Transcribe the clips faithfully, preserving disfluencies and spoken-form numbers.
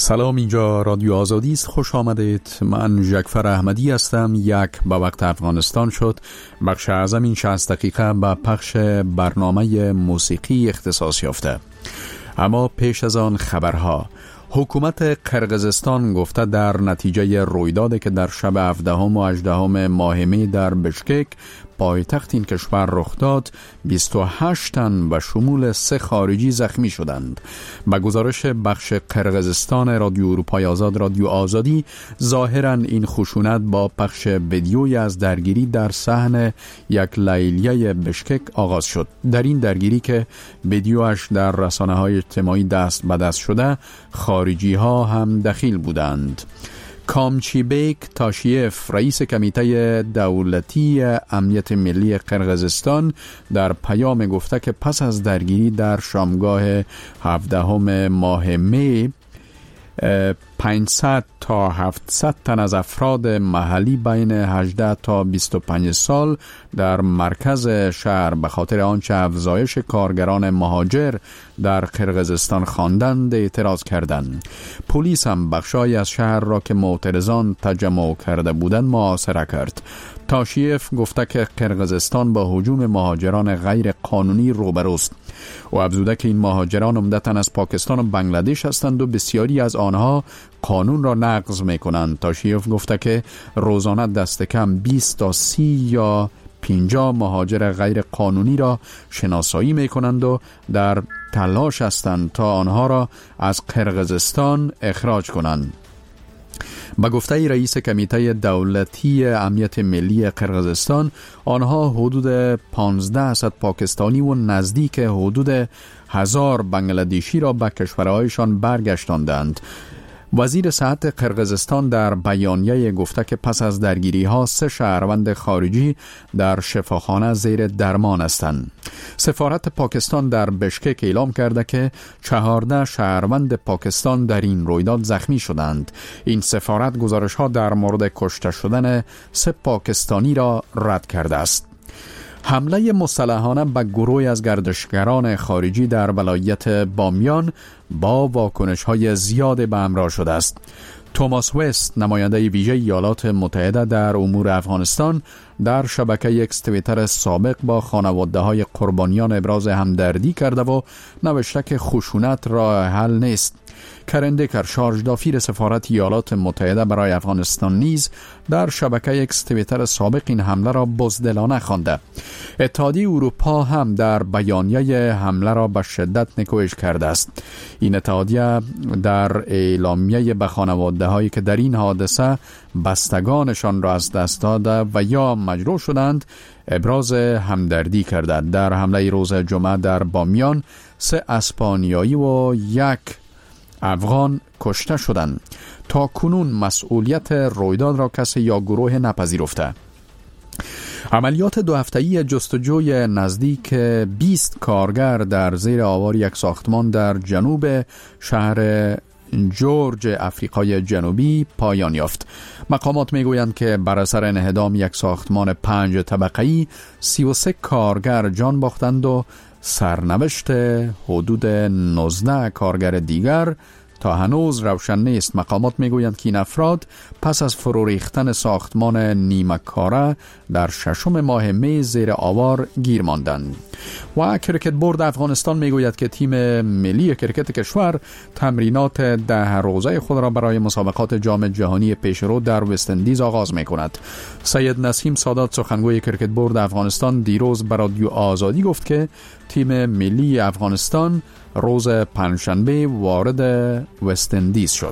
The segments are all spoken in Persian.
سلام، اینجا رادیو آزادی است. خوش آمدید. من جعفر احمدی هستم. یک به وقت افغانستان شد. بخش اعظم این شصت دقیقه به پخش برنامه موسیقی اختصاص یافته. اما پیش از آن خبرها. حکومت قرقیزستان گفته در نتیجه رویدادی که در شب هفدهم و هجدهم ماه می در بشکک پایتخت این کشور رخ داد، بیست و هشت تن به شمول سه خارجی زخمی شدند. به گزارش بخش قرقیزستان رادیو اروپای آزاد رادیو آزادی، ظاهراً این خشونت با پخش ویدیویی از درگیری در صحن یک لیلیه بشکک آغاز شد. در این درگیری که ویدیوش در رسانه‌های اجتماعی دست به دست شده، خارجی ها هم دخیل بودند. کامچیبیک تاشیف، رئیس کمیته دولتی امنیت ملی قرقیزستان، در پیام گفته که پس از درگیری در شامگاه هفدهم ماه می پانصد تا هفتصد تن از افراد محلی بین هجده تا بیست و پنج سال در مرکز شهر به خاطر آنچه افزایش کارگران مهاجر در قرقیزستان خواندند اعتراض کردند. پلیس هم بخشای از شهر را که معترضان تجمع کرده بودند محاصره کرد. تاشیف گفته که قرقیزستان با هجوم مهاجران غیر قانونی روبروست و افزوده که این مهاجران عمدتاً از پاکستان و بنگلادش هستند و بسیاری از آنها قانون را نقض می‌کنند. تاشیف گفته که روزانه دست کم بیست تا سی یا پنجاه مهاجر غیر قانونی را شناسایی می‌کنند و در تلاش هستند تا آنها را از قرقیزستان اخراج کنند. با گفته رئیس کمیته دولتی امنیت ملی قرقیزستان، آنها حدود پانزده صد پاکستانی و نزدیک حدود هزار بنگلادشی را به کشورهایشان برگشتاندند. وزیر صحت قرقیزستان در بیانیه گفته که پس از درگیری ها سه شهروند خارجی در شفاخانه زیر درمان هستند. سفارت پاکستان در بشکک اعلام کرده که چهارده شهروند پاکستان در این رویداد زخمی شدند. این سفارت گزارش ها در مورد کشته شدن سه پاکستانی را رد کرده است. حمله مسلحانه به گروهی از گردشگران خارجی در ولایت بامیان با واکنش‌های زیاد به همراه شده است. توماس وست، نماینده ویژه ایالات متحده در امور افغانستان، در شبکه اکس توییتر سابق با خانواده‌های قربانیان ابراز همدردی کرده و نوشته که خشونت راه حل نیست. کرن دکر، شارژ دافیر سفارت ایالات متحده برای افغانستان، نیز در شبکه اکس توییتر سابق این حمله را بزدلانه خوانده. اتحادیه اروپا هم در بیانیه حمله را به شدت نکوهش کرده است. این اتحادیه در اعلامیه به خانواده‌هایی که در این حادثه بستگانشان را از دست داده و یا مجروح شدند ابراز همدردی کرده. در حمله روز جمعه در بامیان سه اسپانیایی و یک افغان کشته شدند. تا کنون مسئولیت رویداد را کسی یا گروه نپذیرفته. عملیات دو هفته‌ای جستجوی نزدیک بیست کارگر در زیر آوار یک ساختمان در جنوب شهر جورج افریقای جنوبی پایان یافت. مقامات میگویند که بر اثر انهدام یک ساختمان پنج طبقه‌ای سی و سه کارگر جان باختند و سرنوشت حدود نوزده کارگر دیگر تا هنوز روشن نیست. مقامات میگویند که این افراد پس از فرو ریختن ساختمان نیمه کاره در ششم ماه می زیر آوار گیر ماندند. و کرکت بورد افغانستان میگوید که تیم ملی کرکت کشور تمرینات ده روزه خود را برای مسابقات جام جهانی پیشرو در وست اندیز آغاز میکند. سید نسیم سادات، سخنگوی کرکت بورد افغانستان، دیروز به رادیو آزادی گفت که تیم ملی افغانستان روز پنجشنبه وارد وست اندیز شد.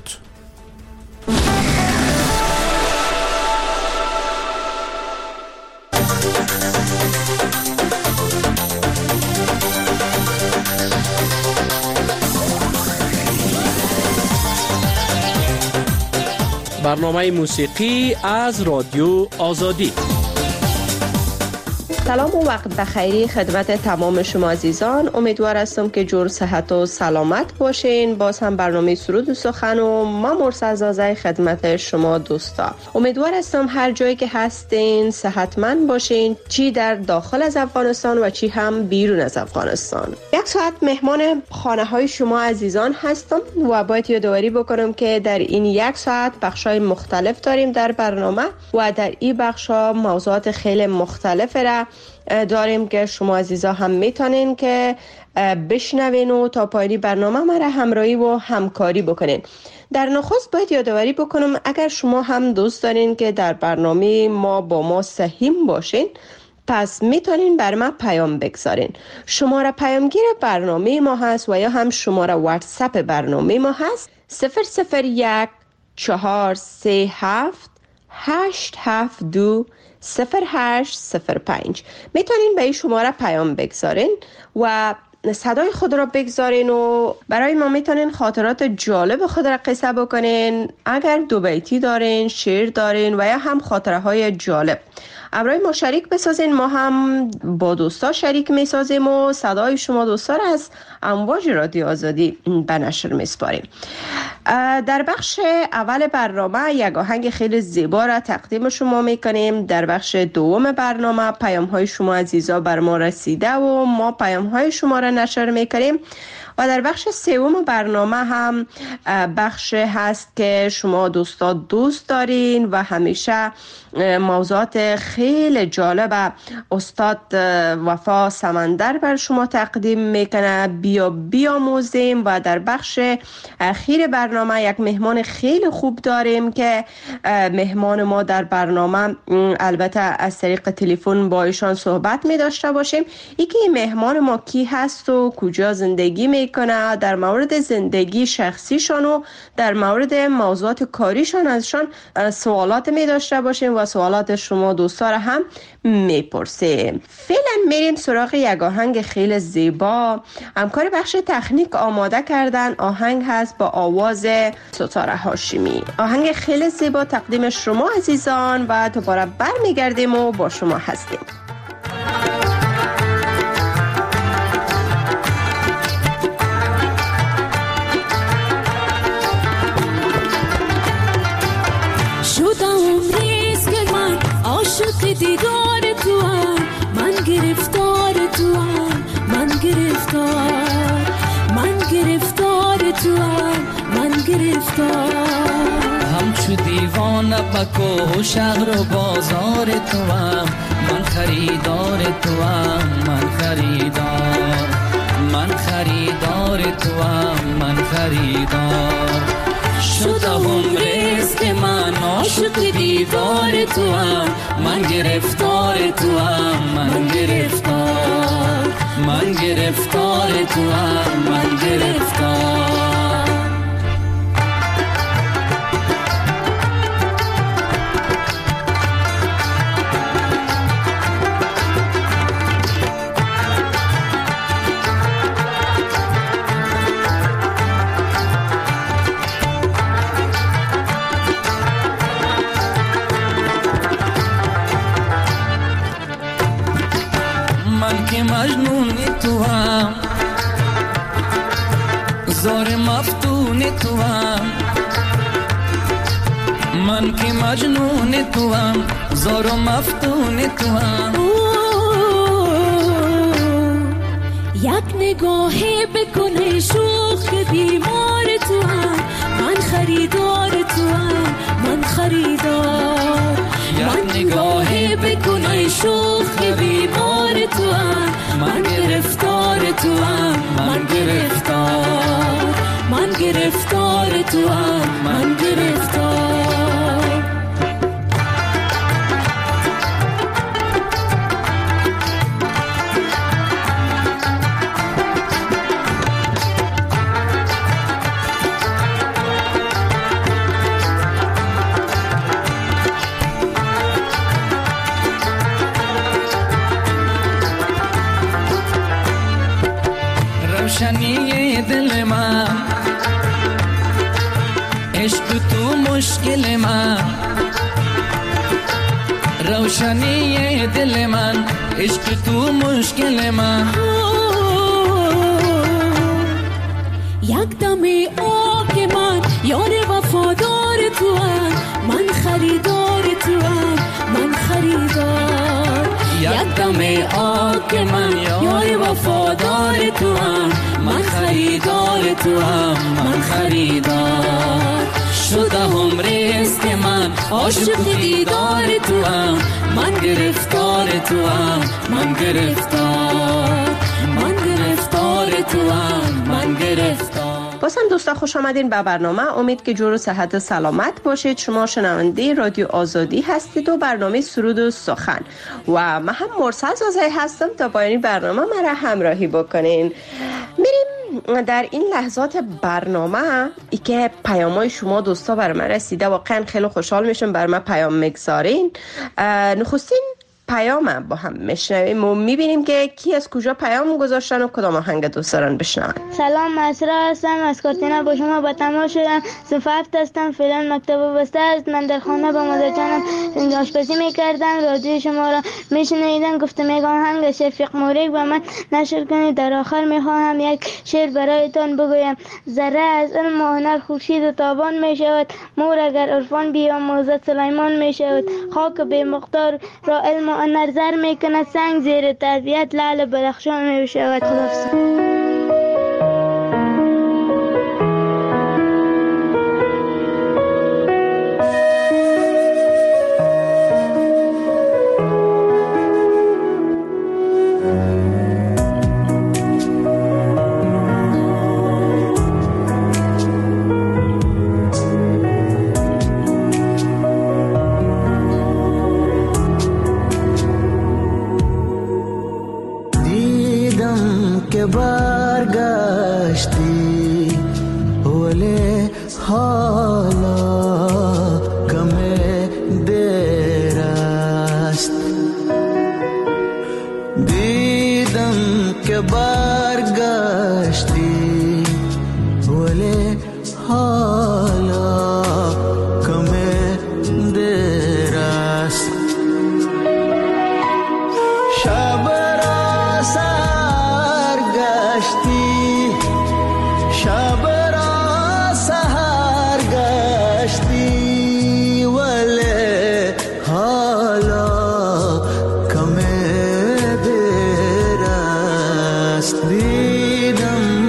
برنامه موسیقی از رادیو آزادی. سلام و وقت بخیری خدمت تمام شما عزیزان. امیدوار هستم که جور صحت و سلامت باشین. باز هم برنامه سرود و سخن و ما مرسزازه خدمت شما دوستا. امیدوار هستم هر جایی که هستین صحتمند باشین، چی در داخل از افغانستان و چی هم بیرون از افغانستان. یک ساعت مهمان خانه های شما عزیزان هستم و باید یادآوری بکنم که در این یک ساعت بخشای مختلف داریم در برنامه و در این بخشا موضوعات خیلی مختلف را داریم که شما عزیزا هم میتونین که بشنوین و تا پایانی برنامه مرا همراهی و همکاری بکنین. در نخست باید یادآوری بکنم اگر شما هم دوست دارین که در برنامه ما با ما سهیم باشین، پس میتونین بر ما پیام بگذارین. شماره پیامگیر برنامه ما هست و یا هم شماره واتساپ برنامه ما هست صفر صفر یک چهار سه هفت هشت هفت دو صفر هشت صفر پنج. میتونین به این شماره پیام بگذارین و صدای خود را بگذارین و برای ما میتونین خاطرات جالب خود را قصه بکنین. اگر دو بیتی دارین، شعر دارین و یا هم خاطره های جالب برای ما شریک بسازین، ما هم با دوستا شریک میسازیم و صدای شما دوستا را از امواج رادیو آزادی به نشر میسپاریم. در بخش اول برنامه یک آهنگ خیلی زیبا را تقدیم شما میکنیم. در بخش دوم برنامه پیام های شما عزیزا بر ما رسیده و ما پیام های شما را نشر میکنیم. و در بخش سوم برنامه هم بخش هست که شما دوستا دوست دارین و همیشه موضوعات خیلی جالب استاد وفا سمندر بر شما تقدیم میکنه. بیا بیاموزیم. و در بخش اخیر برنامه یک مهمان خیلی خوب داریم که مهمان ما در برنامه البته از طریق تلفن با ایشان صحبت می داشته باشیم. یکی مهمان ما کی هست و کجا زندگی میکنه، در مورد زندگی شخصیشان و در مورد موضوعات کاریشان ازشان سوالات می داشته باشیم و سوالات شما دوستا را هم میپرسیم. فعلا میریم سراغ یک آهنگ خیلی زیبا. همکار بخش تکنیک آماده کردن. آهنگ هست با آواز ستاره هاشمی. آهنگ خیلی زیبا تقدیم شما عزیزان و دوباره برمیگردیم و با شما هستیم. دیدار تو هم من گرفتار تو هم من گرفتار من گرفتار تو هم من گرفتار همچو دیوانه پکو شهر و بازار تو هم من خریدار تو هم من خریدار من خریدار تو هم من خریدار شدم رزق من عاشق دیدار تو هم من گرفتار تو هم من گرفتار من گرفتار تو هم من گرفتار مجنون تو هم زار مفتون تو هم من که مجنون تو هم زار مفتون تو هم یک نگاهی بکنه شوخ بیمار تو هم من خریدار تو هم من خریدار یک نگاهی بکنه شوخ بیمار تو هم من گرفتار تو هم من گرفتار من گرفتار تو هم من گرفتار روشنی دل من عشق تو مشکل من روشنی دل من عشق تو مشکل من. یک دم آک من یار وفادار تو هم، من خریدار تو هم، من خریدار. یک دم آک من یار وفادار تو هم، من خریدار تو هم، من خریدار. شده هم رزق من عاشق دیدار تو هم، من گرفتار تو هم، من گرفتار. من گرفتار تو هم، من گرفتار. بازم دوستا خوش آمدین به برنامه. امید که جور و صحت و سلامت باشید. شما شنونده رادیو آزادی هستید و برنامه سرود و سخن و من هم مرسل زازای هستم تا پایان برنامه مرا همراهی بکنین. میریم در این لحظات برنامه ای که پیامای شما دوستا بر من رسیده. واقعا خیلی خوشحال میشم بر من پیام میگذارین. نخستین پیام با هم میشنویم و میبینیم که کی از کجا پیام گذاشتن و کدام آهنگ دوست دارن بشنون. سلام، مسرا هستم از کاتینا، با شما با تماس شدم. صنف هفت هستم، فعلا مکتب بسته است. من در خانه با مادر جانم آشپزی میکردم، رادیو شما را میشنیدم. گفتم یک آهنگ شفیق موریک و من نشر کنید. در آخر میخواهم یک شعر برایتان بگویم. ذره از علم و هنر خورشید و تابان میشود، مور اگر عرفان بیاموزد سلیمان میشود. خاک بی مقدار را علم نظر میکند، سنگ زیر تربیت لعل بدخشان میشود. خداحافظ. برگشتی ولی حالا کم دیر است. دیدم که برگشتی ولی حالا کم دیر است. شب را سحر گشتی، شب را سحر گشتی ولی حالا کم دیر است. دیدم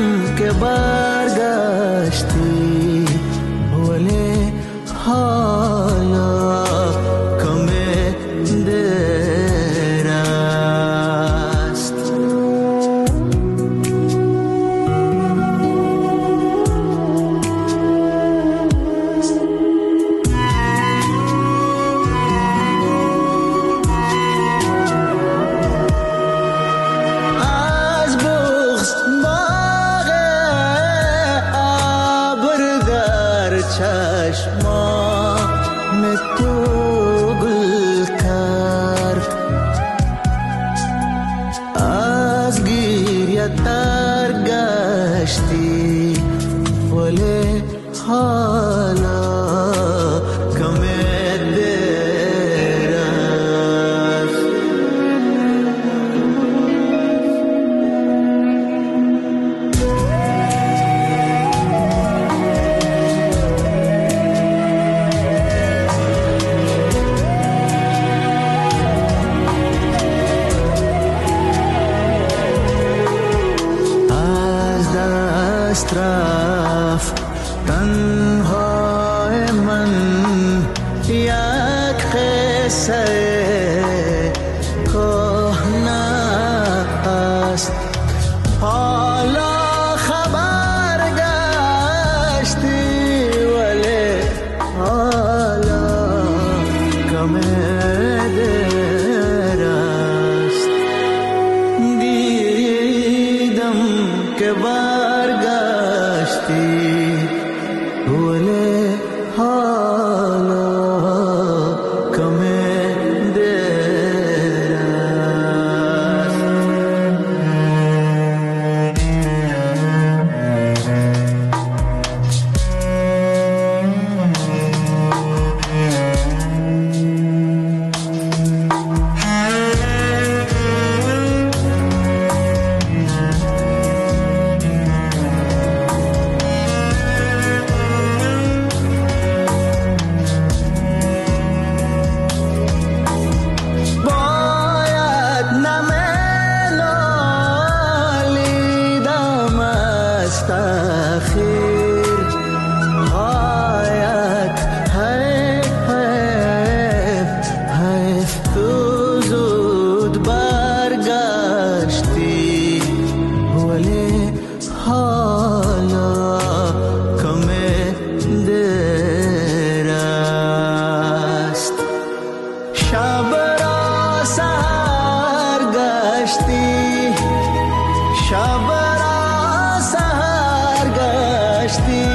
گشتی شب را سحر گشتی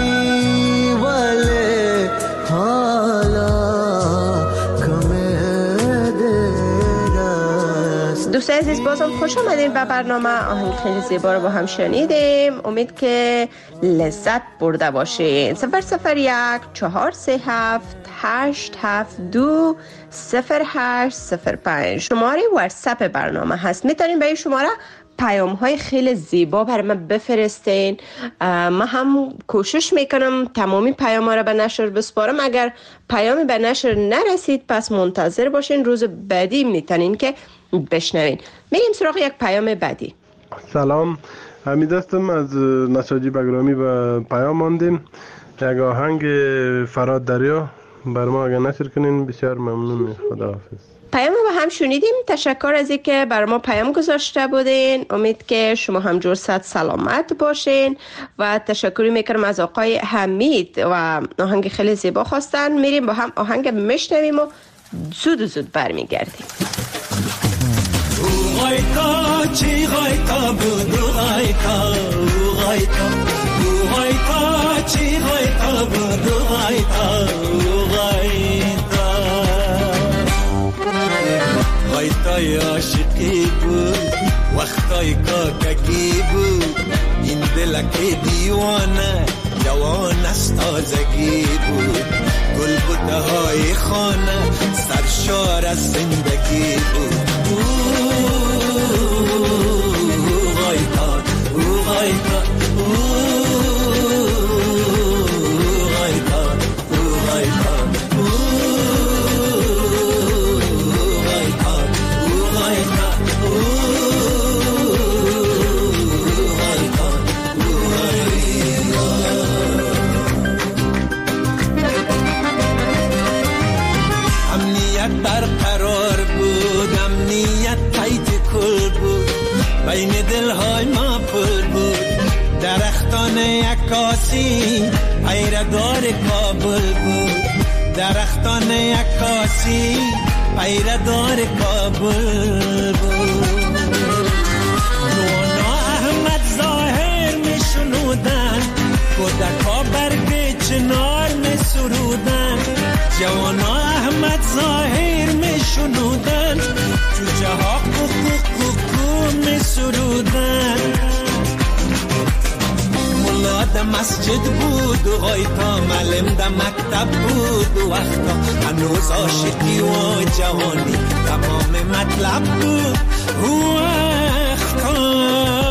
ولی حالا دوستان عزیز بازم خوش آمدین به برنامه. آهنگ خیلی زیبا رو با هم شنیدیم. امید که لذت برده باشین. صفر صفر یک چهار سه هفت هشت هفت دو صفر هشت صفر پنج شماره واتساپ برنامه هست. میتونین به این شماره پیام های خیلی زیبا برای من بفرستین. من هم کوشش میکنم تمامی پیام ها را به نشر بسپارم. اگر پیامی به نشر نرسید پس منتظر باشین، روز بعدی میتونین که بشنوین. میریم سراغ یک پیام بعدی. سلام، حمید هستم از نساجی بگرامی. به پیام ماندیم. یک آهنگ فراد دریا بر ما اگر نشر کنین بسیار ممنون. خداحافظ. پیام با هم شنیدیم. تشکر از اینکه بر ما پیام گذاشته بودین. امید که شما هم جور صد سلامت باشین و تشکری میکنم از آقای حمید و آهنگ خیلی زیبا خواستن. میریم با هم آهنگ میشنویم و زود زود برمیگردیم. غایتا چی غایتا بود غایتا غایتا غایتا چی غایتا بود غایتا غایتا غایتای عاشقی بود وقتای کاککی بود این دلک دیوانه جوان است تازگی بود گل بوته های خانه سرشار از زندگی بود غایتا غایتا بین دلهای ما پل بود درختان عکاسی پیردار کابل بود درختان عکاسی پیردار کابل بود نوانا احمد ظاهر می شنودن کودکا برگ چنار می سرودن جوانا احمد ظاهر می شنودن جوجه ها کوکو می سرودن مولا ده مسجد بود و غایتا معلم ده مکتب بود و وقتا هنوز عاشقی و جوانی تمام مطلب بود و وقتا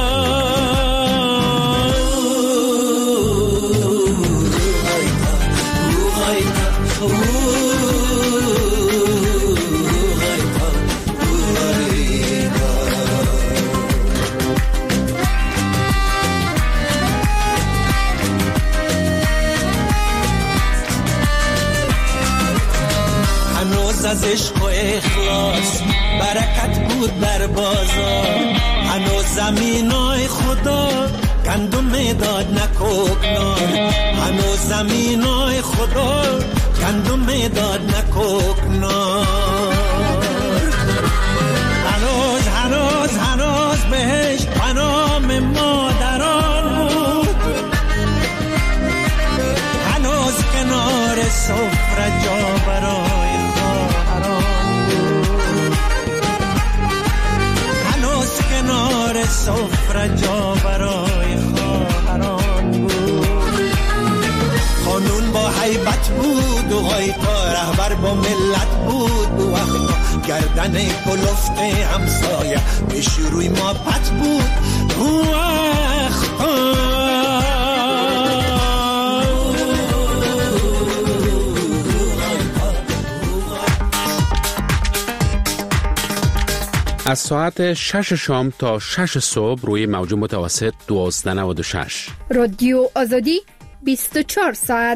از عشق و اخلاص برکت بود در بازار هنوز زمینای خدا گندم داد نکوکنار هنوز زمینای خدا گندم داد نکوکنار هنوز هنوز هنوز بهش پنام مادران بود هنوز کنار سفره جا برای کنار سفره جا برای خواهران بود خانون با حیبت بود و غایتا رهبر با ملت بود و وقتا گردن کلفت همسایه پیش روی ما پت بود و وقتا از ساعت شش شام تا شش صبح روی موج متوسط دوازده نود و شش رادیو آزادی بیست و چهار ساعت.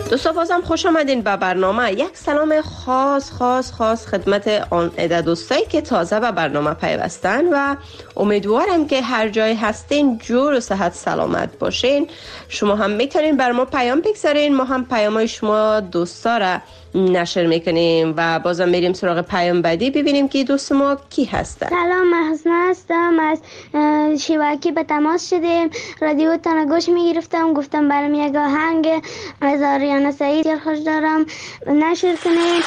دوستا بازم خوش آمدین به برنامه. یک سلام خاص خاص خاص خدمت آن عده دوستایی که تازه به برنامه پیوستن و امیدوارم که هر جای هستین جور و صحت سلامت باشین. شما هم میتونین بر ما پیام بگذارین، ما هم پیامای شما دوستا را نشر میکنیم و بازم میریم سراغ پیام بعدی ببینیم که دوست ما کی هستن. سلام، من حسنه هستم، از شیواکی به تماس شدیم. رادیو تان گوش میگرفتم، گفتم برام یک آهنگ از آریانا سعید خوش دارم نشر کنیم.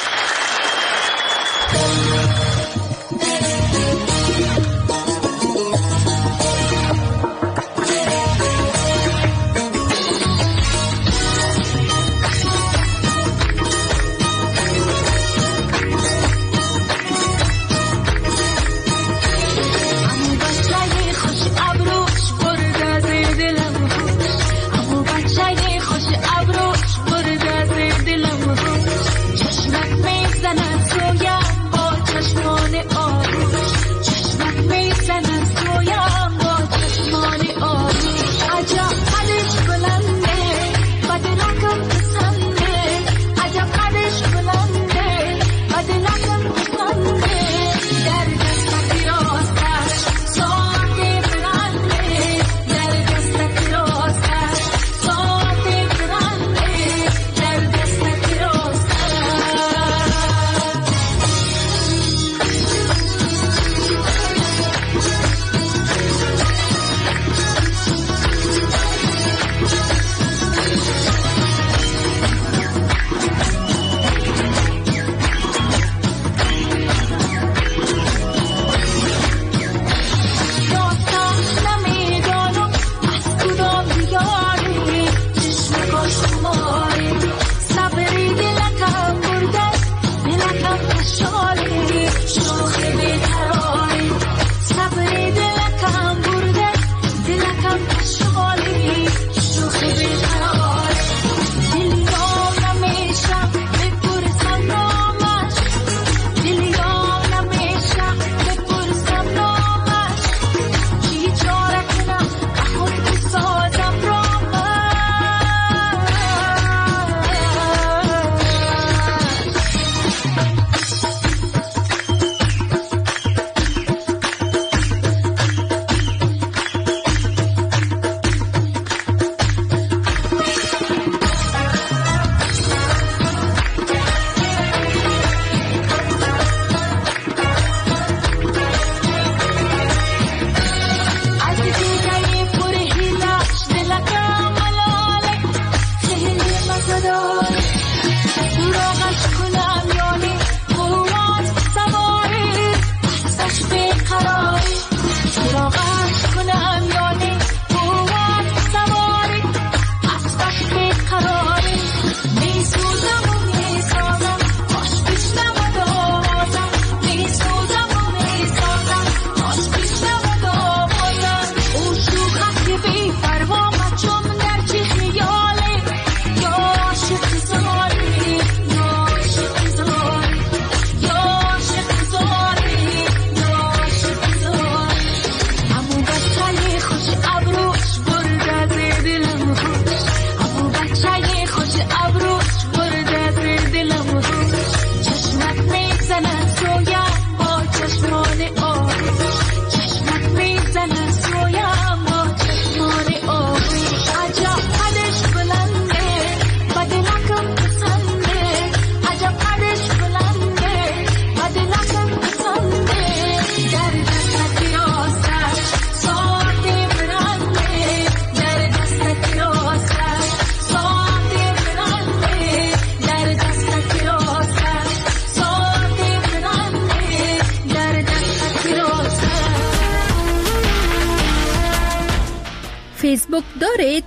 فیسبوک دارید؟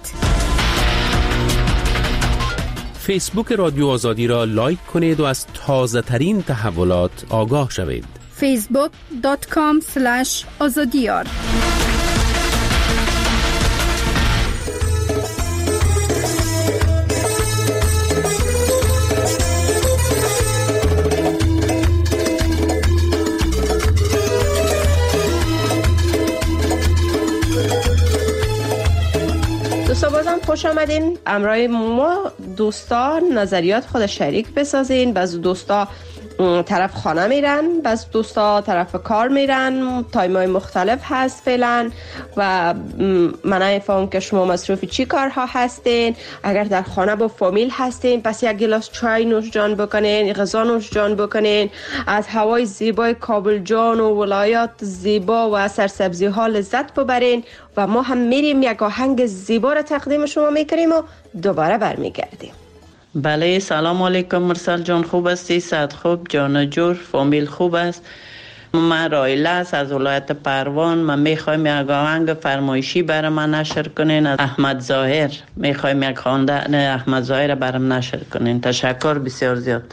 فیسبوک رادیو آزادی را لایک کنید و از تازه ترین تحولات آگاه شوید. فیسبوک دات کام اسلش آزادیار. بازم خوش خوش آمدین. امروز ما دوستا نظریات خود شریک بسازین. بعض دوستا طرف خانه میرن، بعض دوستا طرف کار میرن، تایمای مختلف هست فعلا و من نمیفهمم که شما مصروف چی کارها هستین. اگر در خانه با فامیل هستین پس یک گلاس چای نوش جان بکنین، غذا نوش جان بکنین، از هوای زیبای کابل جان و ولایات زیبا و سرسبزی ها لذت ببرین و ما هم میریم یک آهنگ زیبا را تقدیم شما میکنیم و دوباره برمیگردیم. بله، سلام علیکم مرسل جان، خوب هستی؟ صد خوب، جان جور، فامیل خوب است؟ من رایله است از ولایت پروان. من میخوایم یک آهنگ فرمایشی برای من نشر کنین از احمد ظاهر. میخوایم یک خواندن احمد ظاهر برام نشر کنین. تشکر بسیار زیاد.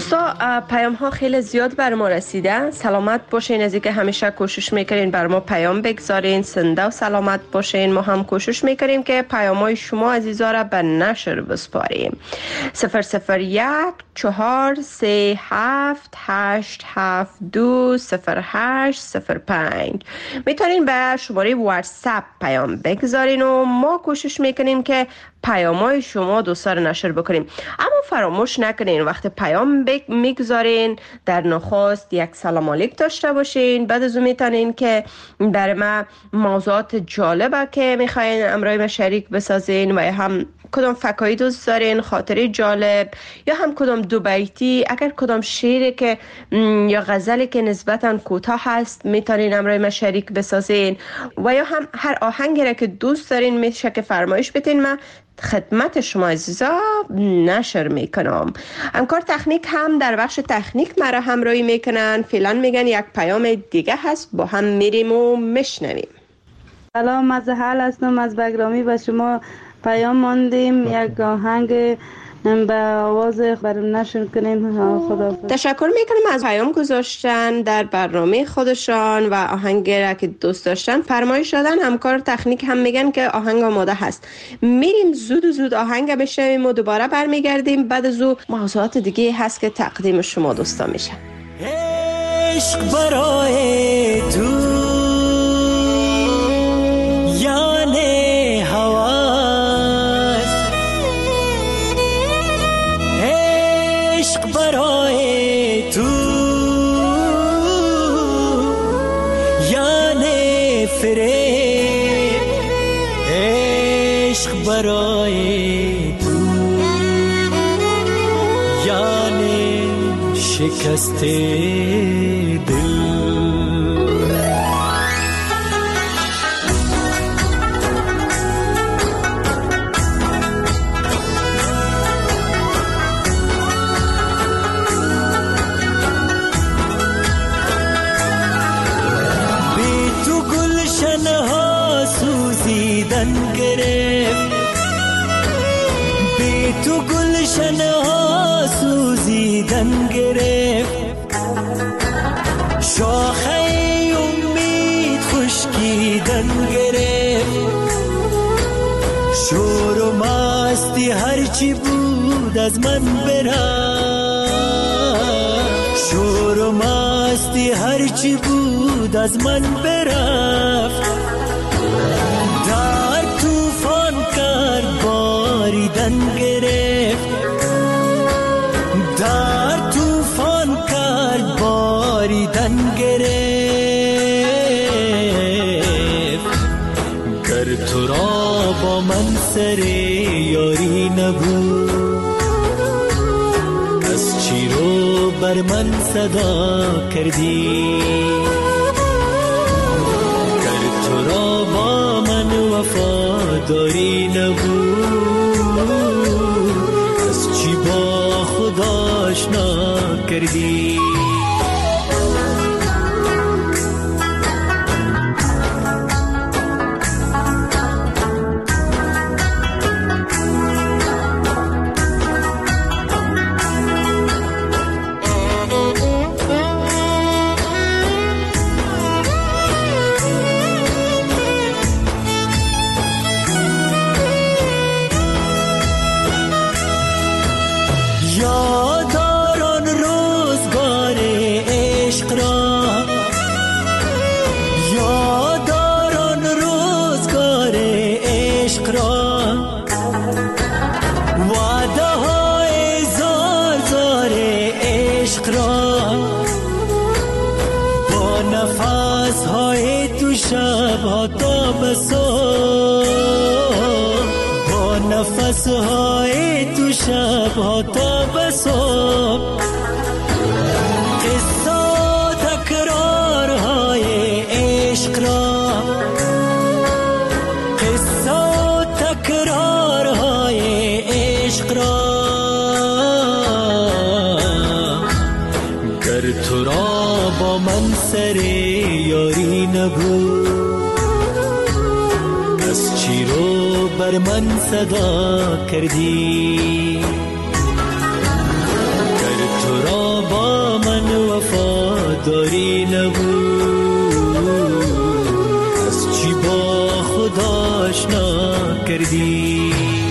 دوستا پیام ها خیلی زیاد بر ما رسیده. سلامت باشین، از اینکه همیشه کوشش میکنین بر ما پیام بگذارین. زنده و سلامت باشین. ما هم کوشش میکنیم که پیام های شما عزیزا را به نشر بسپاریم. صفر صفر یک چهار سه هفت هشت هفت دو صفر هشت صفر پنج میتونین به شماره واتساپ پیام بگذارین و ما کوشش میکنیم که پیام‌های شما دوستا رو نشر بکنیم. اما فراموش نکنین وقتی پیام میگذارین در نخست یک سلام علیک داشته باشین. بعد از اون میتونین که برای ما موضوعات جالبه که میخواین امرای ما شریک بسازین و هم کدام فکایی دوست دارین، خاطره جالب یا هم کدام دو بیتی، اگر کدام شعری که یا غزلی که نسبتاً کوتاه هست میتونین امرای ما شریک بسازین و یا هم هر آهنگی را که دوست دارین میشه که فرمایش بدین، ما خدمت شما عزیزا نشر میکنم. همکار تکنیک هم در بخش تکنیک مرا همراهی میکنن. فعلا میگن یک پیام دیگه هست، با هم میریم و میشنویم. سلام، از حال هستم از بگرامی و شما پیام ماندیم. یک آهنگ به آواز برام نشر کنین. خدا تشکر میکنم از پیام گذاشتن در برنامه خودشان و آهنگ را که دوست داشتن فرمایش دادن. همکار تکنیک هم میگن که آهنگ آماده هست. میریم زود و زود آهنگ بشنویم و دوباره برمیگردیم. بعد از او موضوعات دیگه هست که تقدیم شما دوستا میشه. عشق برای تو یعنی هواست، عشق برای تو یعنی فریب، عشق برای تو یعنی شکست دل. بی تو گلشن ها سوزیدن گرفت، شاخه امید خشکیدن گرفت، شور و مستی هرچی بود از من برفت، شور و مستی هرچی بود از من برفت، در توفان کرد باریدن گرفت، در توفان کرد باریدن گرفت. گر تو را با من سر یاری نبود، از چی رو بر من صدا کردی؟ گر تو را با من وفاداری نبود، از چی با خدا آشنا کردی؟ با نفس های تو شب ها تا بصبح، قصه تکرار های عشق را، قصه تکرار های عشق را. گر تو را با من سر یاری نبود، از چی رو بر من صدا کردی؟ گر تو را کردی.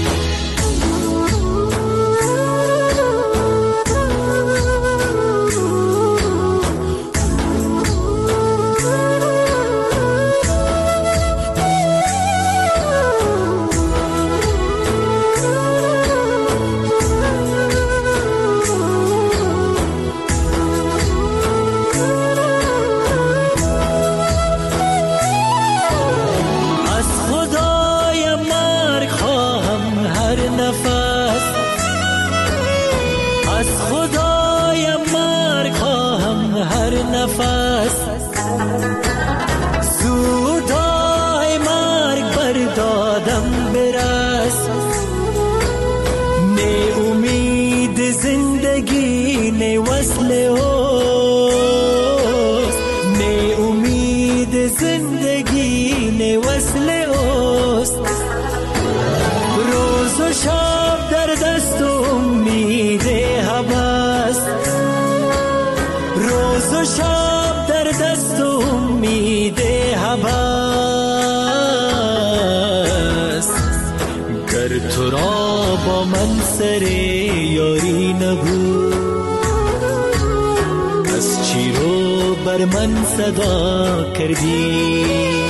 من صدا کردی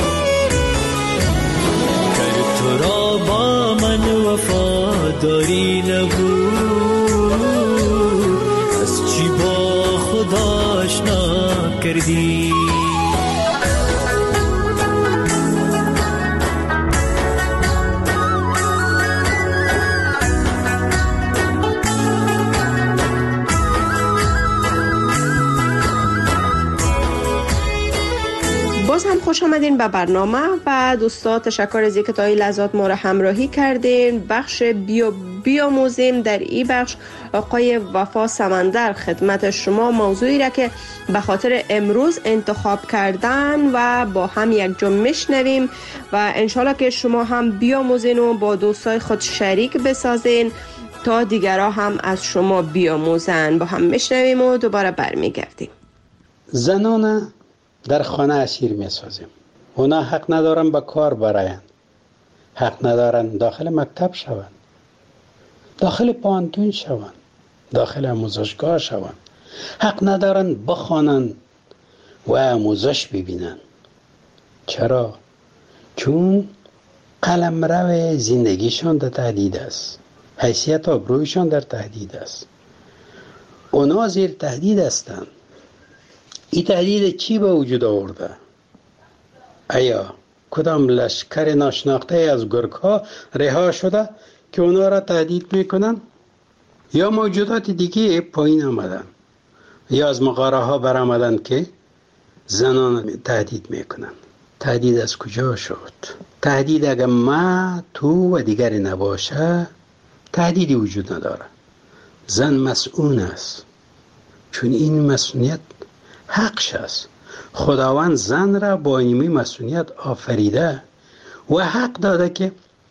گر تو را با من وفاداری نبود از چی با خدا آشنا کردی. باز هم خوش آمدین به برنامه و دوستا تشکر از اینکه تا این لحظات ما را همراهی کردین. بخش بیو بیاموزیم در این بخش آقای وفا سمندر خدمت شما موضوعی را که به خاطر امروز انتخاب کردن و با هم یک جا میشنویم و انشالله که شما هم بیاموزین و با دوستای خود شریک بسازین تا دیگرها هم از شما بیاموزن. با هم میشنویم و دوباره برمیگردیم. زنان در خانه اسیر می سازیم. اونا حق ندارن به کار براین، حق ندارن داخل مکتب شون، داخل پانتون شون، داخل آموزشگاه شون، حق ندارن بخوانن و آموزش ببینن. چرا؟ چون قلمرو زندگیشان در تهدید است، حیثیت آبرویشان در تهدید است. اونا زیر تهدید هستند. این تهدید چی به وجود آورده؟ آیا کدام لشکر ناشناخته از گرگ ها رها شده که اونا را تهدید میکنن؟ یا موجودات دیگه پایین آمدن یا از مغاره ها برآمدن که زنان تهدید میکنن؟ تهدید از کجا شد؟ تهدید اگر ما تو و دیگری نباشه تهدیدی وجود نداره. زن مسئول است، چون این مسئولیت حقش است. خداوند زن را با این مسئولیت آفریده و حق داده که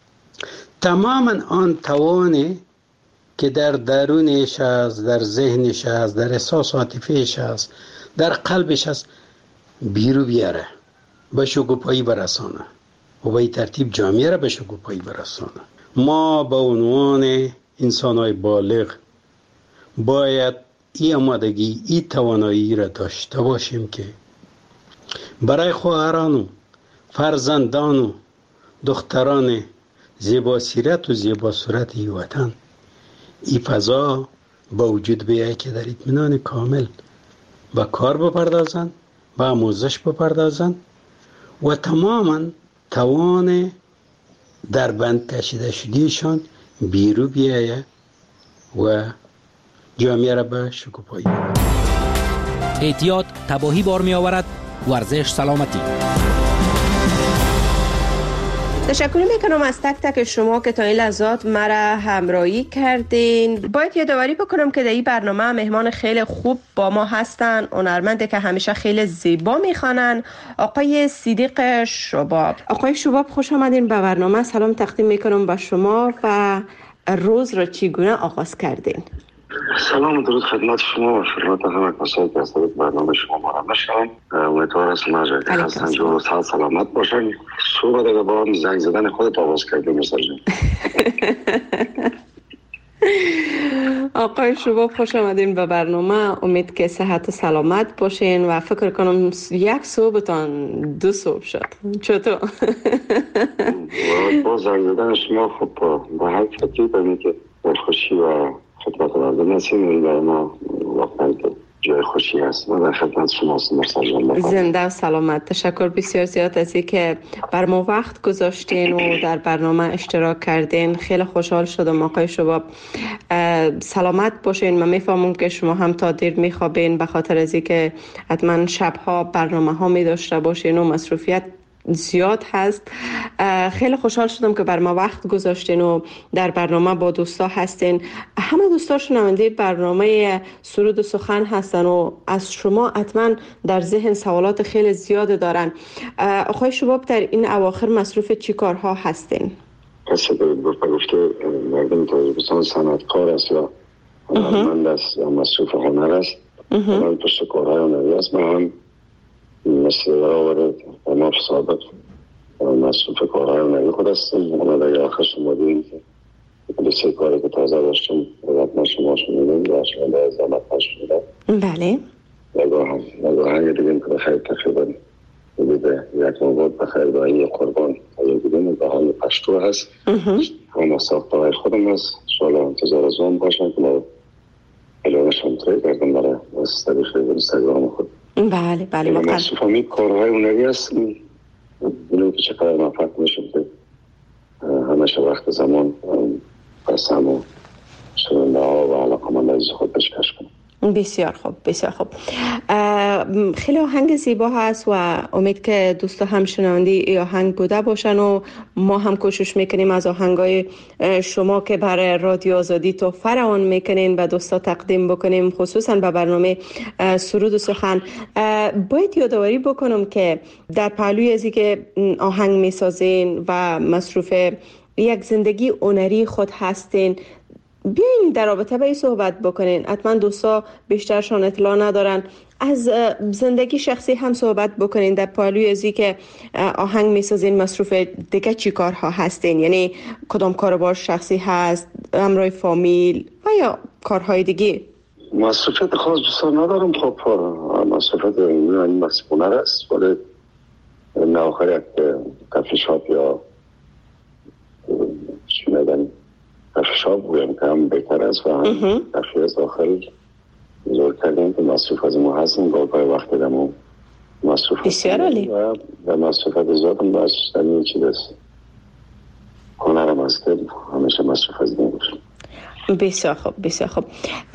تماما آن توانی که در درونش است، در ذهنش است، در احساس عاطفیش است، در قلبش است بیرو بیاره، به شکوفایی برسانه و به ترتیب جامعه را به شکوفایی برسانه. ما به عنوان انسان‌های بالغ باید این آمادگی، این توانایی را داشته باشیم که برای خواهران و فرزندان و دختران زیبا سیرت و زیبا صورت ای وطن این فضا با وجود بیاید که در اطمینان کامل به کار بپردازن، به آموزش بپردازن و تماما توان در بند کشیده شدهشان بیرو بیاید و جامعه را به شکوفایی. اعتیاد تباهی بار می آورد، ورزش سلامتی. تشکر میکنم از تک تک شما که تا این لحظات مرا همراهی کردین. باید یادآوری بکنم که در این برنامه مهمان خیلی خوب با ما هستن، هنرمنده که همیشه خیلی زیبا میخوانن، آقای صدیق شباب. آقای شباب خوش آمدین به برنامه. سلام تقدیم میکنم به شما و روز را چگونه آغاز کردین؟ سلام و درود خدمت شما و خدمت همه کسایی که از طریق برنامه شما ما را میشنوند. امیدوار هستم هر جایی که هستن جور و صحت سلامت باشن. صبح دیگه با هم زنگ زدن خودت آغاز کردیم مرسل جان. آقای شباب خوش آمدین به برنامه. امید که صحت و سلامت باشین و فکر کنم یک صبحتان دو صبح شد. چطور؟ با زنگ زدن شما خب با هر فکری بمید که خوشی و خدمت مردم هستیم. این برای ما واقعا جای خوشی هست. ما در خدمت شما هستیم مرسل جان. زنده و سلامت. تشکر بسیار زیاد از این که بر ما وقت گذاشتین و در برنامه اشتراک کردین. خیلی خوشحال شدم آقای شباب. سلامت باشین. من میفهمم که شما هم تا دیر میخوابین به خاطر از این که حتما شبها برنامه ها می داشته باشین و مصروفیت زیاد هست. خیلی خوشحال شدم که بر ما وقت گذاشتین و در برنامه با دوستا هستین. همه دوستا شنونده برنامه سرود و سخن هستن و از شما حتما در ذهن سوالات خیلی زیاد دارن. آقای شباب در این اواخر مصروف چی کارها هستین؟ قصد گفته مردم تاجیکستان صنعتکار است یا هنرمند است یا مصروف هنر است. من پشت کارهای هنری است. من هم مثل برابر امام سابق مصروف کارهای هنری خود هستم. من در آخر شما دیدیم که سه کاری که تازه داشتم رفتن شما شنیدیم و شما در زمت نشنیدم. بله نگاه هنگه دیگیم که بخیر تقریبا بوده یک مواد بخیر دایی قربان هایی دیگیم به همه پشتو هست. همه ساخته های خودم هست. شالا انتظار از اون باشم که ما اعلانش هم توی کردم برای از طریق اینستاگرام خود. بله بله ما مصروف همی کارهای هنری هست. اینو که چقدر موفق میشم که همیشه وقت زمان قسم و شنونده ها و علاقه من از خود بشکش کنم. بسیار خوب بسیار خوب. خیلی آهنگ زیبا هست و امید که دوستا هم شنونده ای آهنگ بوده باشن و ما هم کوشش میکنیم از آهنگای شما که برای رادیو آزادی تو فرعون میکنین به دوستا تقدیم بکنیم، خصوصا به برنامه سرود و سخن. باید یادآوری بکنم که در پهلوی ازی که آهنگ میسازین و مصروف یک زندگی هنری خود هستین، بیاین در رابطه به این صحبت بکنین. حتما دوستا بیشترشان اطلاع ندارن. از زندگی شخصی هم صحبت بکنین در پهلوی ازی که آهنگ میسازین مصروف دیگه چی کارها هستین، یعنی کدام کاروبار شخصی هست، همراه فامیل و یا کارهای دیگه. مصروفیت خاص دوستان ندارم. خب مصروفیت این مصروفونه است ولی نه آخر یک کافی شاپ یا چی میدن کافی شاپ بویم که هم بهتر است و هم کافی از آخری زور کردیم که مصروف از ما هستیم. گاه وقتی دمو مصروف بسیار عالی و به مصروفت زیادم باش در این چی دست هنرم هست که همیشه مصروف از دیم باشم. بسیار خوب بسیار خوب.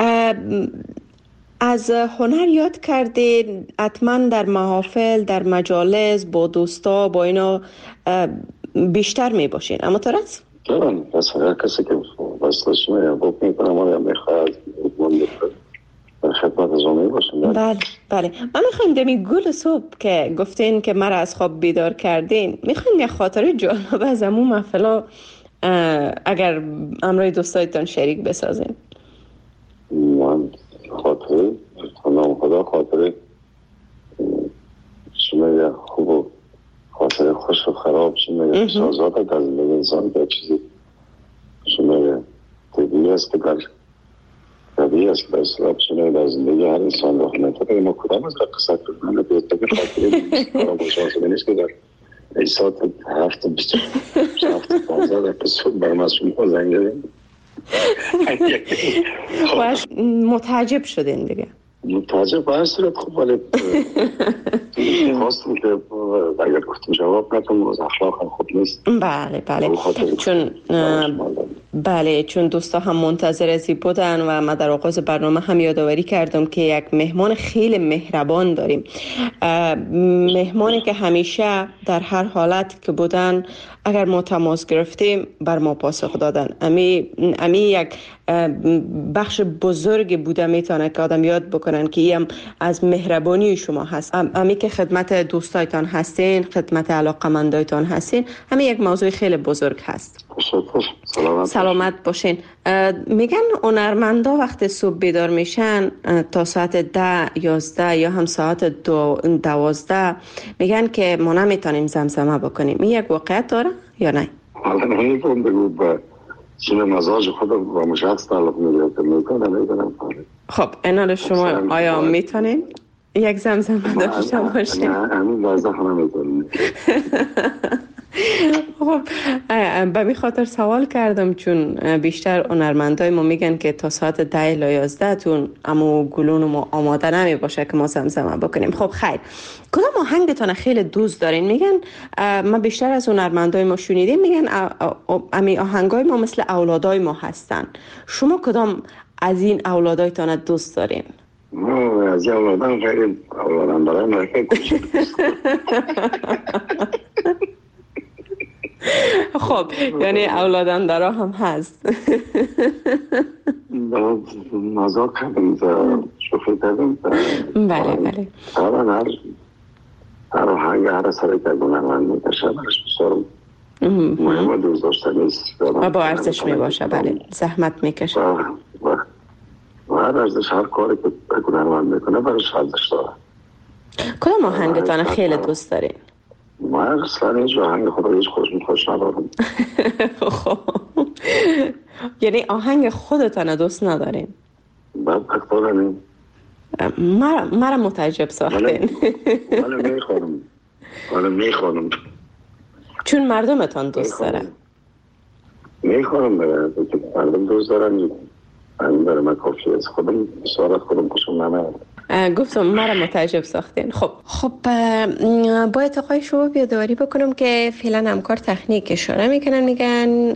از هنر یاد کردید حتما در محافل در مجالس با دوستا با اینا بیشتر می باشین، اما طرز؟ دارم پس هر کسی که واسطش میگه میکنم آیا میخواد در خدمت از آنهی باشم. بله بله. من میخوایم دمی گل صبح که گفتین که مرا از خواب بیدار کردین، میخوایم یک خاطره جالب از امون محفلا اگر امروی دوستایتان شریک بسازین. من خاطره نام خدا خاطره چی میگه خوب و خاطره خوش و خراب چی میگه سازات از زندگی انسان که چیزی چی میگه طبیعی است که در طبیعی است که در اصلاف چی میگه در زندگی هر انسان رخ میده. ما کدام از قصد کنم بیتگی خاطره نیست کارا باشانسه نیست که در ایسات هفت بیست هفت پانزده در قصد برمسون ها زنگه باش متعجب شدین دیگه. متعجب به هر صورت خوب ولی خواستم که اگر گفتم جواب نتون از اخلاق هم خوب نیست. بله بله چون بله چون دوستا هم منتظر ازی بودن و ما در آغاز برنامه هم یادآوری کردم که یک مهمان خیلی مهربان داریم، مهمانی که همیشه در هر حالت که بودن اگر ما تماس گرفتیم بر ما پاسخ دادن. امی امی یک بخش بزرگ بوده میتونه که آدم یاد بکنن که این از مهربانی شما هست. امی که خدمت دوستایتان هستین، خدمت علاقمندایتان هستین، امی یک موضوع خیلی بزرگ هست. سلامت, سلامت باشین. میگن هنرمندا وقتی صبح بیدار میشن تا ساعت ده یازده یا هم ساعت دو دوازده میگن که ما نمیتونیم زمزمه بکنیم. این یک واقعیت داره یا نه؟ حالا نمیتونم بگو با چین مزاج خودم با مشخص تعلق میگرد میکنم میکنم. خب اینا شما آیا میتونین یک زمزمه داشته باشین؟ نه همین وضع نمیتونم. خب به می خاطر سوال کردم چون بیشتر هنرمندای ما میگن که تا ساعت ده یا یازده تون اما گلون ما آماده نمی باشه که ما زمزمه بکنیم. خب خیر، کدام آهنگتون خیلی دوست دارین؟ میگن ما بیشتر از هنرمندای ما شنیدیم میگن امی آهنگای ما مثل اولادای ما هستن. شما کدام از این اولادایتان دوست دارین؟ ما از این اولادان خیلی اولادان دارم خیلی کوچیک. خب یعنی اولادان دارا هم هست. مزاق کردم شوخی کردم. بله بله. طبعا هر هر آهنگ هر سری که هنرمند میکشه برش بسارم مهم دوست داشته نیست و با ارزش میباشه. بله زحمت میکشه و هر ارزش هر کاری که هنرمند میکنه برش ارزش داره. کدام آهنگتان خیلی دوست دارین؟ ما اصلا هیچ آهنگ خود رو هیچ خوش خوش ندارم. خب یعنی آهنگ خودتان دوست ندارین؟ بعد اکتار همین مرا متعجب ساختین. حالا میخوانم حالا میخوانم چون مردمتان دوست داره. میخوانم بگم که مردم دوست دارن همین برای من کافی است. خودم سوالت خودم کشم نمید گفتم مرا متعجب ساختین. خب خب با اتقای شما بیاداری بکنم که فعلا همکار تکنیک اشاره میکنن، میگن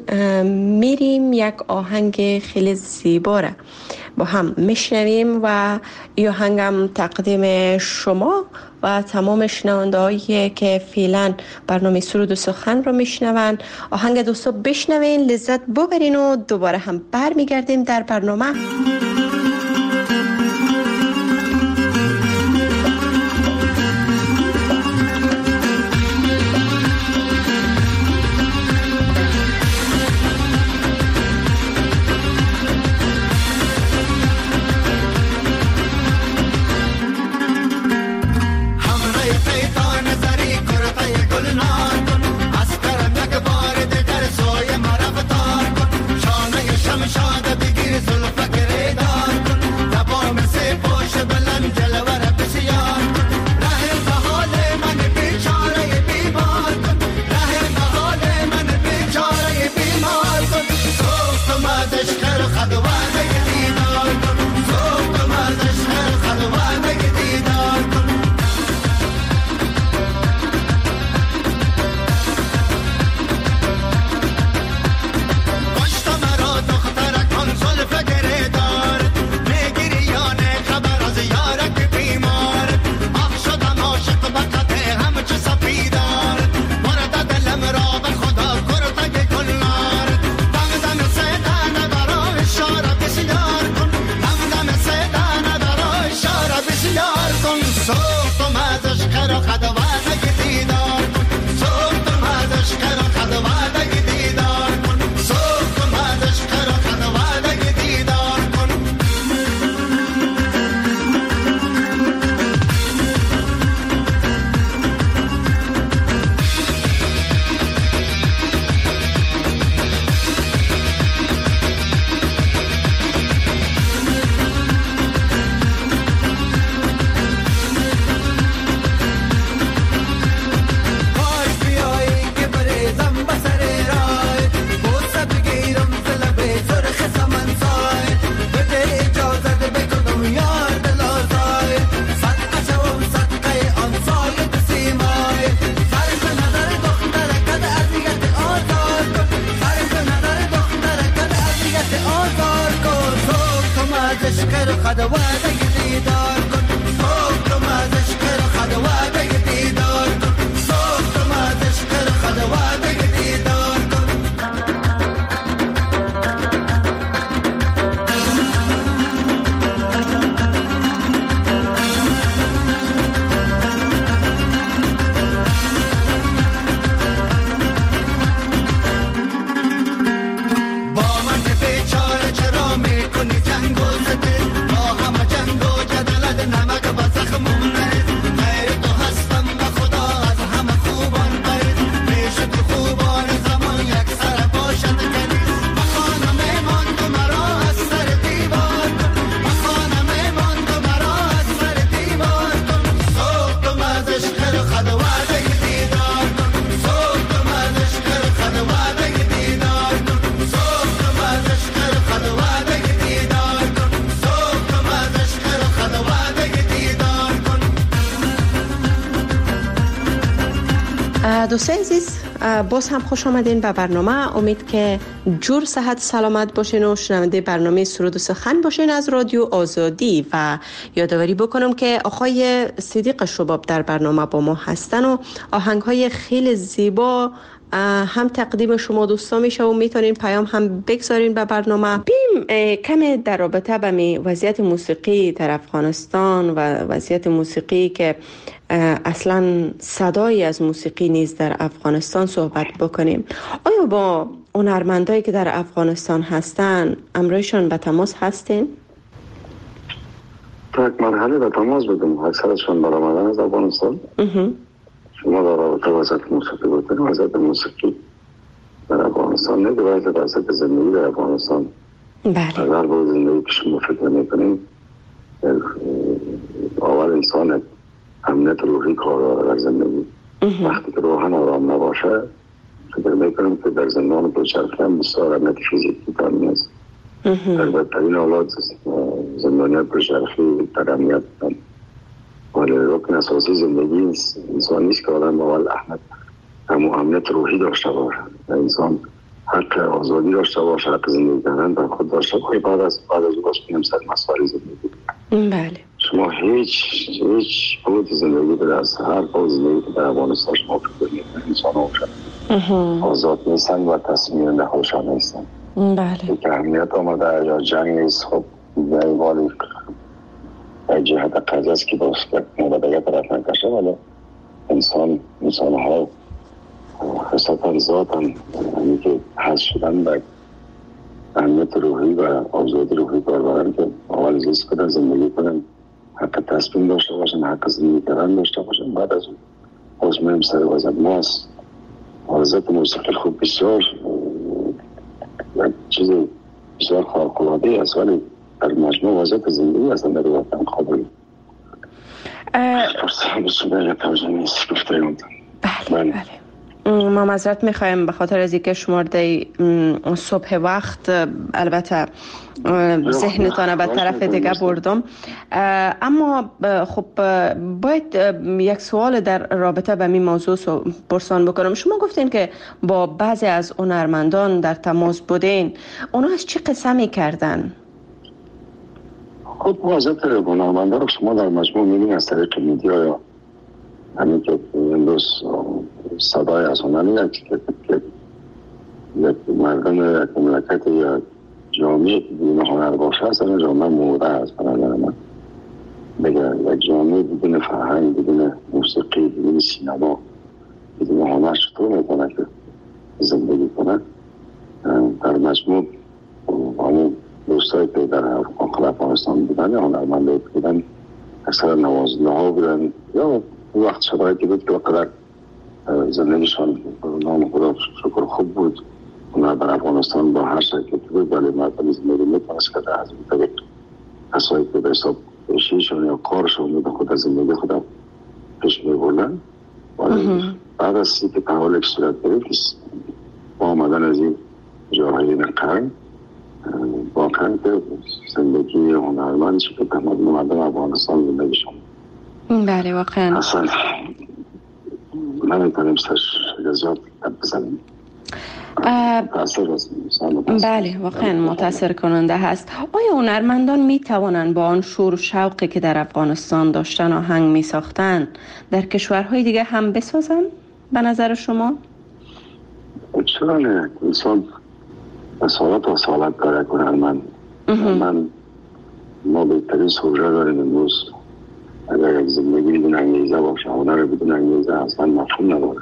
میریم یک آهنگ خیلی زیبا را با هم میشنویم و این آهنگم تقدیم شما و تمام شنونده هایی که فعلا برنامه سرود و سخن رو میشنون. آهنگ دوستا بشنوین، لذت ببرین و دوباره هم بر میگردیم در برنامه. خدوات دیدار، صوت ما تشکر خدوات دیدار. دوستای عزیز، باز هم خوش آمدین به برنامه. امید که جور صحت سلامت باشین و شنونده برنامه سرود و سخن باشین از رادیو آزادی. و یادآوری بکنم که آقای صدیق شباب در برنامه با ما هستن و آهنگ های خیلی زیبا هم تقدیم شما دوستان میشه و میتونین پیام هم بگذارین به برنامه. بیم کمی در رابطه با وضعیت موسیقی در افغانستان و وضعیت موسیقی که اصلا صدایی از موسیقی نیست در افغانستان صحبت بکنیم. آیا با هنرمندایی که در افغانستان هستن امروزشان به تماس هستین؟ یک مرحله به تماس بودیم، اکثرشون برآمدن از افغانستان. شما در رابطه وضعیت موسیقی بودین، وضعیت موسیقی در افغانستان نه که وضعیت زندگی در افغانستان. بله. اگر با زندگی که شما فکر میکنیم اول انسان امنیت روحی کار داره در زندگی. وقتی که روحان آرام نباشه فکر میکنم که در زندان دوچرخه هم بسیار امنیت فیزیکی کمی است. در بدترین حالات زندانیت دوچرخی در امنیت هم، ولی رکن اساسی زندگی انسان نیست که آدم اول احمد همو امنیت روحی داشته باشه. انسان حق آزادی داشته باشه، حق زندگی کردن در خود داشته باشه. بعد از بعد از باش کنیم سر مسائل زندگی. بله. شما هیچ هیچ بود زندگی به دست هر بود زندگی که در افغانستان شما فکر کنید انسان آموشن آزاد نیستن و تصمیم به خودشان نیستن. بله. که اهمیت آمده یا جنگ نیست. خب والی یک جهت قضیه است که باز مبادله طرف نکشه، ولی انسان انسان ها خصوصا ذات هم همی که حس شدن به اهمیت روحی و آزادی روحی کار دارن که اول زیست کنن، زندگی کنن، حق تصمیم داشته باشن، حق زندگی کردن داشته باشن. بعد از اون باز مهم سر وضعیت ما است. وضعیت موسیقی خوب بسیار یک چیز بسیار خارق‌العاده است، ولی در مجموع وضعیت زندگی اصلا در وطن قابل فرصت بسیار توجه نیست گفته اون. بله بله. ما معذرت میخوایم به خاطر از اینکه شما در صبح وقت البته ذهنتان به طرف دیگه بردم. اما خب باید یک سوال در رابطه به این موضوع پرسان بکنم. شما گفتین که با بعضی از هنرمندان در تماس بودین، اونا از چه قسمی کردن؟ خب وضعیت هنرمندان رو شما در مجموع میبینید از طریق میدیا یا همین که امروز صدای از هنر یک یک مردم یک مملکت یا جامعه که بدون هنر باشه اصلا جامعه مرده است. بنابراین من بگه یک جامعه بدون فرهنگ، بدون موسیقی، بدون سینما، بدون هنر چطور میکنه که زندگی کنه؟ در مجموع همون دوستایی که در افغانستان بودن یا هنرمندایی که بودن اکثر نوازنده ها بودن یا وقت شرایطی بود که وقت زندگیشان نام خدا شکر خوب بود. اونا در افغانستان با هر شکلی بود ولی مردم زندگی میتونست که در از طریق کسایی که به حساب پیشیشون یا کارشون به خود زندگی خدا پیش میبردن. ولی بعد از سی که تحول صورت گرفت با آمدن از این جاهای نقرن واقعا که زندگی هنرمند چی که تمام مردم افغانستان زندگیشون بله واقعا اصلا نمیتونیم سرش زیاد بزنیم. بله واقعا متاثر کننده هست. آیا هنرمندان می توانند با آن شور و شوقی که در افغانستان داشتن آهنگ می ساختن در کشورهای دیگه هم بسازن به نظر شما؟ چرا نه؟ انسان سالات و سالات داره هنرمند. من ما بهترین سوژه داریم امروز. اگر یک زندگی بدون انگیزه باشه، هنر بدون انگیزه اصلا مفهوم نداره.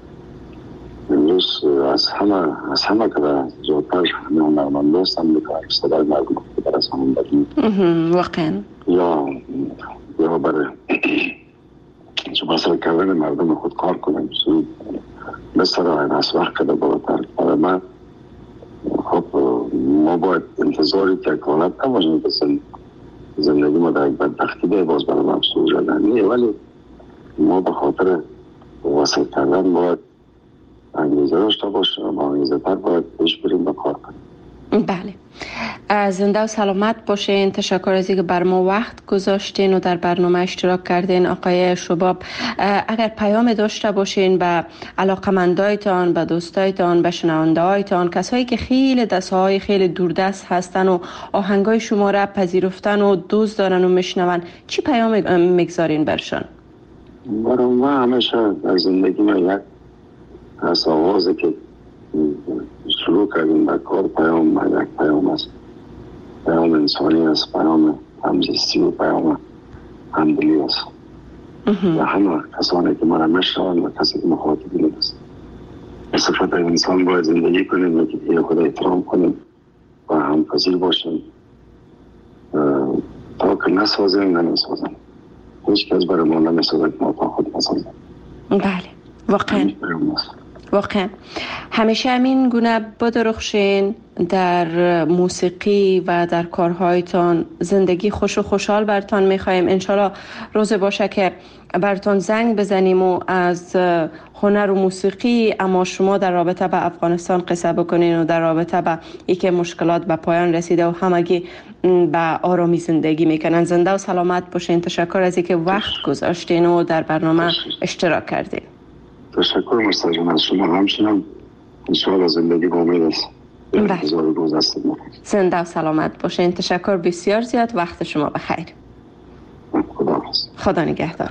امروز از همه از همه که زودتر همه هنرمند هستن میتونن صدای مردم رو در از همون بدیم واقعا یا یا برای بسر کردن مردم خود کار کنیم مثل این از وقت کده بالاتر. برای من خب ما باید انتظاری که اکانت نباشیم که زندگی ما در یک بدبختی ده باز برای مفصول جدنیه، ولی ما به خاطر وسط کردن باید انگیزه داشته باشه و انگیزه تر باید پیش بریم و کار کنیم. بله، زنده و سلامت باشین. تشکر از اینکه بر ما وقت گذاشتین و در برنامه اشتراک کردین. آقای شباب، اگر پیام داشته باشین به علاقمندایتان، به دوستایتان، به شنوندهایتان، کسایی که خیلی دستهای خیلی دوردست هستن و آهنگای شما را پذیرفتن و دوست دارن و میشنون، چی پیام میگذارین برشان؟ برای ما همیشه در زندگی ما یک از آغازه که شروع کردیم به کار پیام ما یک پیام است، پیام انسانی است، پیام همزیستی و پیام همدلی است و همه کسانی که ما را میشنوند و کسی که مخاطبین است. به صفت انسان باید زندگی کنیم و که خود احترام کنیم و همپذیر باشیم تا که نسازیم نمیسازیم. هیچ کس برای ما نمیسازه که ما تا خود نسازیم. بله، واقعا واقعا همیشه همین گونه بدرخشین در موسیقی و در کارهایتان. زندگی خوش و خوشحال برتان میخوایم. انشالله روز باشه که برتان زنگ بزنیم و از هنر و موسیقی، اما شما در رابطه به افغانستان قصه بکنین و در رابطه به یکی مشکلات به پایان رسیده و همگی به آرامی زندگی میکنن. زنده و سلامت باشین. تشکر از اینکه وقت گذاشتین و در برنامه اشتراک کردین. تشکر مستجم از شما. همچنان انشاءالله زندگی با امید است. زنده و سلامت باشین. تشکر بسیار زیاد. وقت شما بخیر. خدا خدا نگهدار.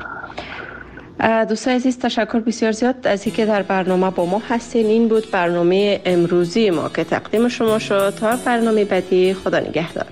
دوستان عزیز، تشکر بسیار زیاد از اینکه در برنامه با ما هستین. این بود برنامه امروزی ما که تقدیم شما شد. تا برنامه بعدی، خدا نگهدار.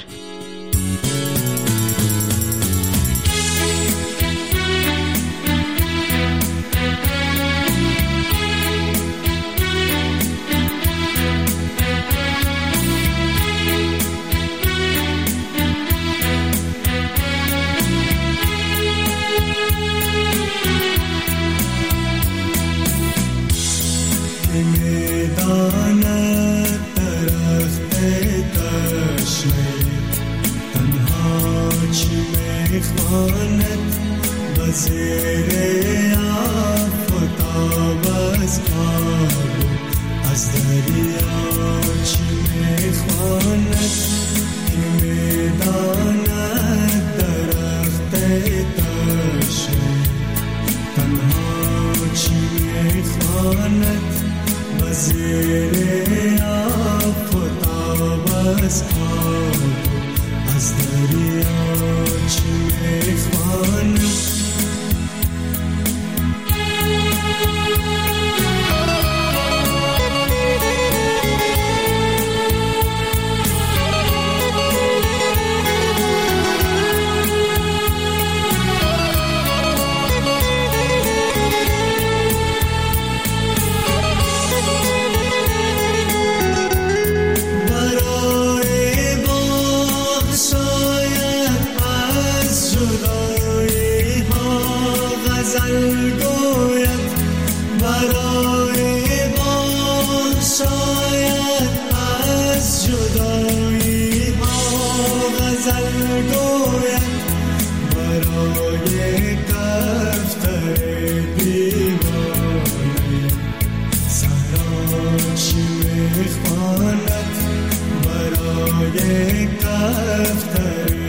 برای کفتر